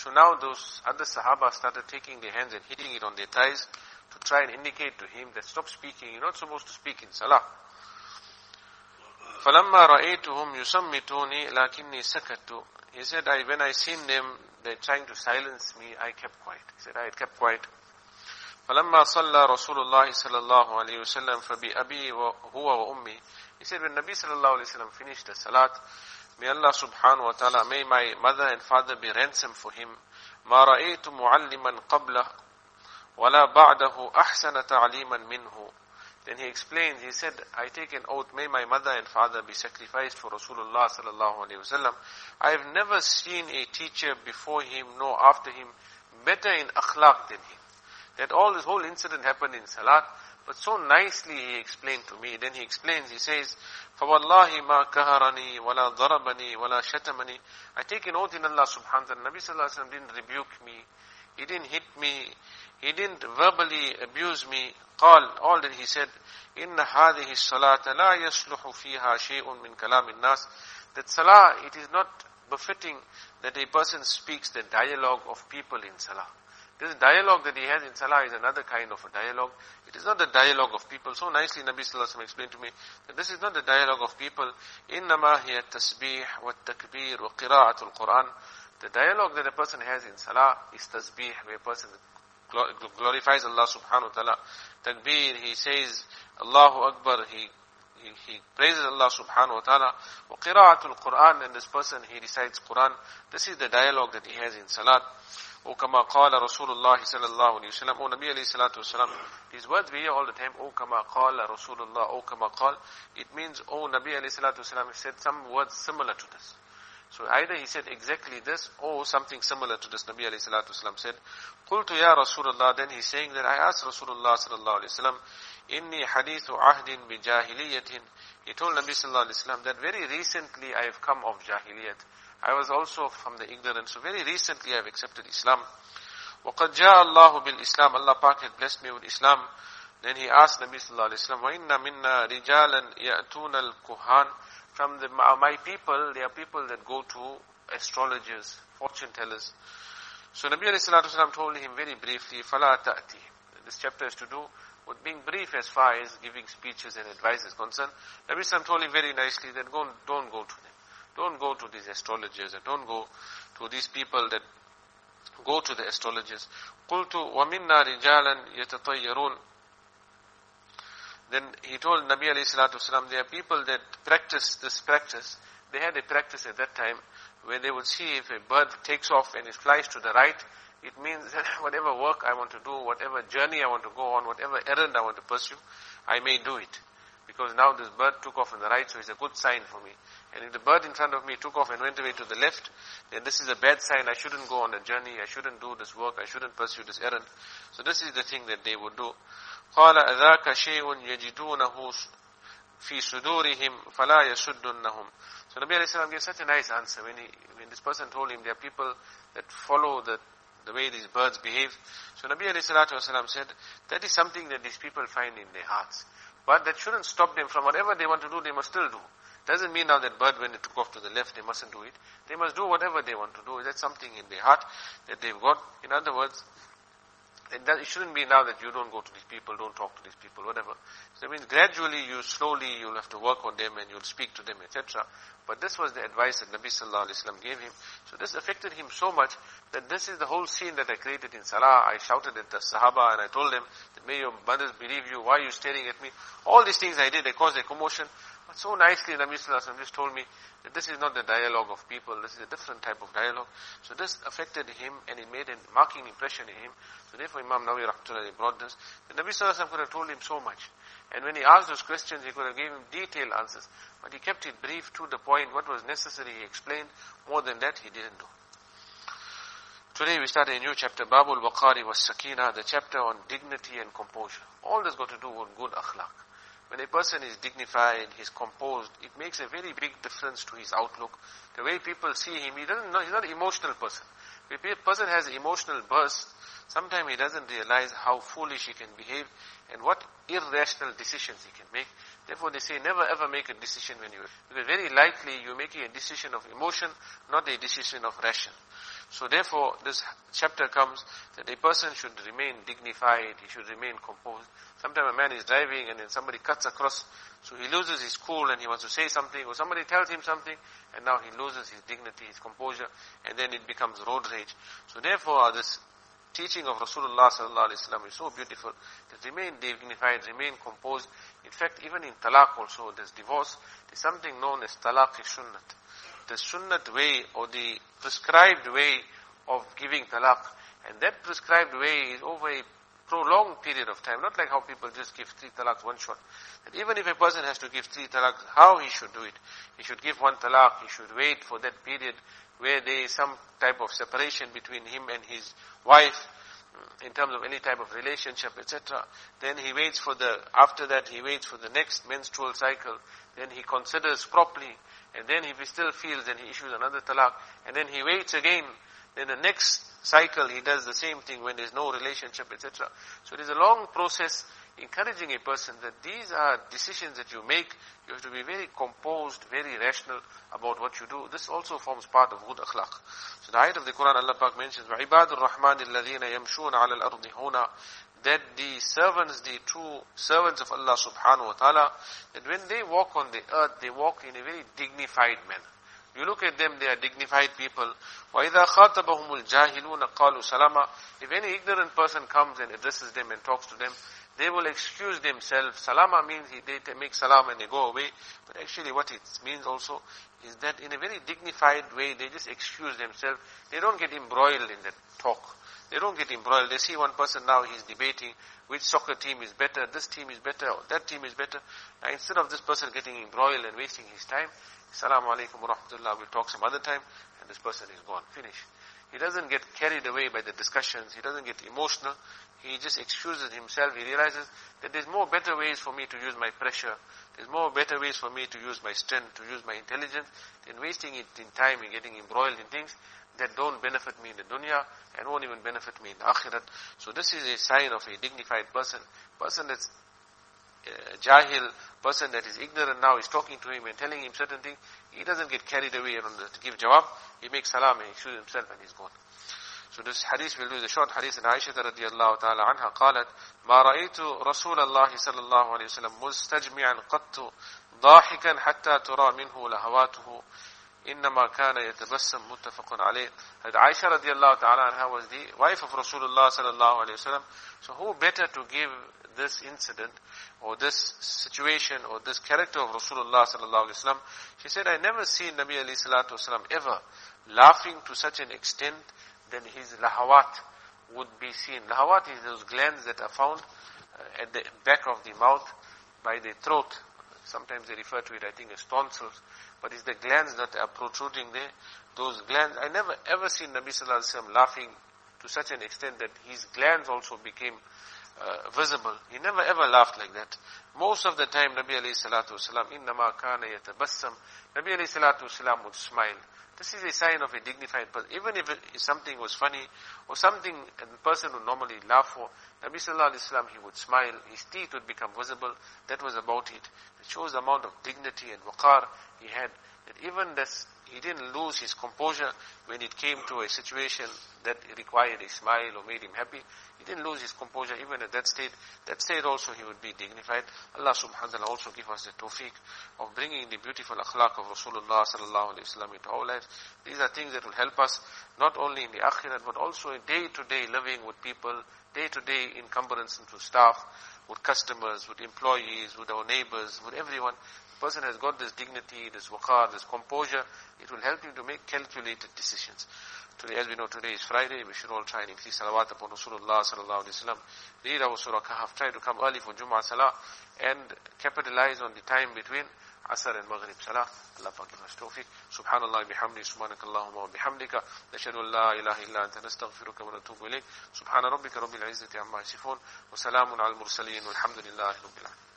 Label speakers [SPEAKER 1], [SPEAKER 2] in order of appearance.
[SPEAKER 1] So now those other Sahaba started taking their hands and hitting it on their thighs to try and indicate to him that stop speaking, you're not supposed to speak in Salah. فَلَمَّا رَأَيْتُهُمْ يُسَمِّتُونِي لَكِنِّي سَكَتُّ. He said, when I seen them, they're trying to silence me, I kept quiet. He said, I had kept quiet. فَلَمَّا صَلَّى رَسُولُ اللَّهِ صَلَى اللَّهُ عَلَيْهِ وسلم فَبِأَبِي هُوَ وَأُمِّي. He said, when Nabi sallallahu alayhi wa sallam finished the salat, may Allah subhanahu wa ta'ala, may my mother and father be ransom for him. مَا رَأَيْتُ مُعَلِّمًا قَبْلَهُ وَلَا بَعْدَهُ أَحْسَنَ تَعْلِيمًا مِنْهُ. Then he explains, he said, I take an oath, may my mother and father be sacrificed for Rasulullah sallallahu alayhi wa sallam. I have never seen a teacher before him nor after him better in akhlaq than him. That all this whole incident happened in Salat, but so nicely he explained to me. Then he explains, he says, فَوَاللَّهِ مَا كَهَرَنِي وَلَا ضَرَبَنِي وَلَا شَتَمَنِي. I take an oath in Allah subhanahu wa ta'ala. Nabi sallallahu alayhi wa sallam didn't rebuke me. He didn't hit me. He didn't verbally abuse me. All that he said, إِنَّ هَذِهِ الصَّلَاةَ لَا يَصْلُحُ فِيهَا شَيْءٌ مِنْ كَلَامِ النَّاسِ. That Salah, it is not befitting that a person speaks the dialogue of people in Salah. This dialogue that he has in Salah is another kind of a dialogue. It is not the dialogue of people. So nicely Nabi sallallahu alayhi wa sallam explained to me that this is not the dialogue of people. إِنَّمَا هِيَ التَّسْبِيحُ وَالتَّكْبِيرُ وَقِرَاءَةُ الْقُرْآنِ. The dialogue that a person has in Salah is tasbih, where a person glorifies Allah subhanahu wa ta'ala. Takbir, he says Allahu Akbar, he praises Allah subhanahu wa ta'ala. Wa qira'atul Quran, and this person, he recites Quran. This is the dialogue that he has in Salat. O kama qala Rasulullah sallallahu alayhi wa sallam. O Nabi alayhi salatu wa sallam. These words we hear all the time. O kama qala Rasulullah. O kama qala. It means, O Nabi alayhi salatu wa sallam said some words similar to this. So either he said exactly this or something similar to this. Nabi alayhi salatu wasalam said, قُلْتُ يَا رَسُولَ اللَّهِ. Then he's saying that I asked Rasulullah sallallahu alayhi wasallam, إِنِّي حَدِيثُ عَهْدٍ بِجَاهِلِيَّةٍ. He told Nabi sallallahu alayhi wasallam that very recently I have come of Jahiliyat. I was also from the ignorance. So very recently I have accepted Islam. وَقَدْ جَاءَ اللَّهُ بِالْإِسْلام. Allah Pak had blessed me with Islam. Then he asked Nabi sallallahu alayhi wasallam, وَإِنَّ مِنَّا رِجَالًا يَأْتُونَ الْكُهَانِ. From my people, there are people that go to astrologers, fortune tellers. So Nabi alayhi salatu wasalam told him very briefly, فَلَا تَأْتِي. This chapter has to do with being brief as far as giving speeches and advice is concerned. Nabi sallam told him very nicely that don't go to them. Don't go to these astrologers, and don't go to these people that go to the astrologers. قُلْتُ وَمِنَّا رِجَالًا يَتَطَيَّرُونَ. Then he told Nabi alayhi salatu wasalam, there are people that practice this practice. They had a practice at that time where they would see if a bird takes off and it flies to the right, it means that whatever work I want to do, whatever journey I want to go on, whatever errand I want to pursue, I may do it. Because now this bird took off on the right, so it's a good sign for me. And if the bird in front of me took off and went away to the left, then this is a bad sign. I shouldn't go on a journey, I shouldn't do this work, I shouldn't pursue this errand. So this is the thing that they would do. قال أذاك شيء يجدونه في صدورهم فلا يسدنهم. So Nabi alayhi salam gave such a nice answer when this person told him there are people that follow the way these birds behave. So Nabi alayhi salatu wasalam said that is something that these people find in their hearts, but that shouldn't stop them from whatever they want to do. They must still do. Doesn't mean now that bird, when it took off to the left, they mustn't do it. They must do whatever they want to do. That's something in their heart that they've got. In other words, it shouldn't be now that you don't go to these people, don't talk to these people, whatever. So it means gradually, you'll have to work on them and you'll speak to them, etc. But this was the advice that Nabi sallallahu alayhi wa sallam gave him. So this affected him so much that this is the whole scene that I created in Salah. I shouted at the Sahaba and I told them that may your mothers believe you, why are you staring at me? All these things I did, I caused a commotion. But so nicely Nabi sallallahu alayhi wa sallam just told me that this is not the dialogue of people, this is a different type of dialogue. So this affected him and it made a marking impression in him. So therefore Imam Nawawi rahmatullahi brought this. The Nabi sallallahu alayhi wa sallam could have told him so much. And when he asked those questions, he could have given him detailed answers. But he kept it brief to the point. What was necessary, he explained. More than that, he didn't do. Today we start a new chapter, Babul Waqari was Sakina, the chapter on dignity and composure. All this got to do with good akhlaq. When a person is dignified, he's composed, it makes a very big difference to his outlook. The way people see him, he's not an emotional person. If a person has emotional bursts, sometimes he doesn't realize how foolish he can behave and what irrational decisions he can make. Therefore they say never ever make a decision because very likely you're making a decision of emotion, not a decision of ration. So therefore, this chapter comes that a person should remain dignified, he should remain composed. Sometimes a man is driving and then somebody cuts across, so he loses his cool and he wants to say something, or somebody tells him something, and now he loses his dignity, his composure, and then it becomes road rage. So therefore, this teaching of Rasulullah sallallahu alaihi wasallam is so beautiful, that remain dignified, remain composed. In fact, even in talaq also, there's divorce, there's something known as talaq-i-sunnat. The sunnat way, or the prescribed way of giving talaq. And that prescribed way is over a prolonged period of time, not like how people just give 3 talaqs one shot. That even if a person has to give 3 talaqs, how he should do it? He should give 1 talaq, he should wait for that period where there is some type of separation between him and his wife, in terms of any type of relationship, etc. Then he waits for after that he waits for the next menstrual cycle, then he considers properly, and then if he still feels, then he issues another talaq, and then he waits again, then the next cycle he does the same thing when there's no relationship, etc. So it is a long process, encouraging a person that these are decisions that you make. You have to be very composed, very rational about what you do. This also forms part of good akhlaq. So the ayat of the Quran, Allah Pak mentions, وَعِبَادُ الرَّحْمَنِ الَّذِينَ يَمْشُونَ عَلَى الْأَرْضِ هُنَا, that the servants, the true servants of Allah subhanahu wa ta'ala, that when they walk on the earth, they walk in a very dignified manner. You look at them, they are dignified people. وَإِذَا خَاطَبَهُمُ الْجَاهِلُونَ قَالُوا سَلَامًا. If any ignorant person comes and addresses them and talks to them, they will excuse themselves. Salama means they make salam and they go away. But actually what it means also is that in a very dignified way, they just excuse themselves. They don't get embroiled in that talk. They don't get embroiled. They see one person now, he's debating which soccer team is better, this team is better, or that team is better. Now instead of this person getting embroiled and wasting his time, Assalamu alaikum wa rahmatullah, we'll talk some other time, and this person is gone. Finish. He doesn't get carried away by the discussions. He doesn't get emotional. He just excuses himself. He realizes that there's more better ways for me to use my pressure. There's more better ways for me to use my strength, to use my intelligence, than wasting it in time and getting embroiled in things that don't benefit me in the dunya and won't even benefit me in the akhirat. So this is a sign of a dignified person. Person that's jahil, person that is ignorant now is talking to him and telling him certain things. He doesn't get carried away and to give jawab. He makes salam and he excuses himself and he's gone. So this hadith will do the short hadith in Aisha radiyallahu ta'ala anha قالت ما رأيت رسول الله صلى الله عليه وسلم مستجمعا قط ضاحكا حتى ترى منه لهواته إنما كان يتبسم متفق عليه. That Aisha radiyallahu ta'ala anha was the wife of Rasulullah sallallahu alayhi wasallam. So who better to give this incident or this situation or this character of Rasulullah sallallahu alayhi wasallam? She said, I never seen Nabi alayhi salatu wasallam ever laughing to such an extent then his lahawat would be seen. Lahawat is those glands that are found at the back of the mouth by the throat. Sometimes they refer to it, I think, as tonsils. But it's the glands that are protruding there. Those glands, I never ever seen Nabi sallallahu alaihi wasallam laughing to such an extent that his glands also became visible. He never ever laughed like that. Most of the time, Nabi alayhi salatu wasalam, innama kana yatabassam, Nabi alayhi salatu wasalam would smile. This is a sign of a dignified person. Even if something was funny, or something a person would normally laugh for, Nabi sallallahu alayhi wasallam, he would smile, his teeth would become visible. That was about it. It shows the amount of dignity and waqar he had. That even this, he didn't lose his composure when it came to a situation that required a smile or made him happy. He didn't lose his composure even at that state. That state also he would be dignified. Allah subhanahu wa ta'ala also give us the tawfiq of bringing the beautiful akhlaq of Rasulullah sallallahu alayhi wa sallam into our lives. These are things that will help us not only in the akhirat but also in day-to-day living with people, day-to-day encumbrance into staff, with customers, with employees, with our neighbors, with everyone. The person has got this dignity, this waqar, this composure. It will help him to make calculated decisions. Today, as we know, today is Friday. We should all try and increase salawat upon Rasulullah sallallahu alaihi wasallam. Read our Surah Kahf. Try to come early for Jum'ah Salah and capitalize on the time between Asr and Maghrib Salah. Allah give us tawfiq. Subhanallah bihamdi, subhanakallahumma wa bihamdika. Nashhadu an la ilaha illa anta nastaghfiruka wa natubu ilayk. Subhana rabbika rabbil izzati amma yasifun. Wa salamun al mursaleen. Walhamdulillahi rabbil alamin.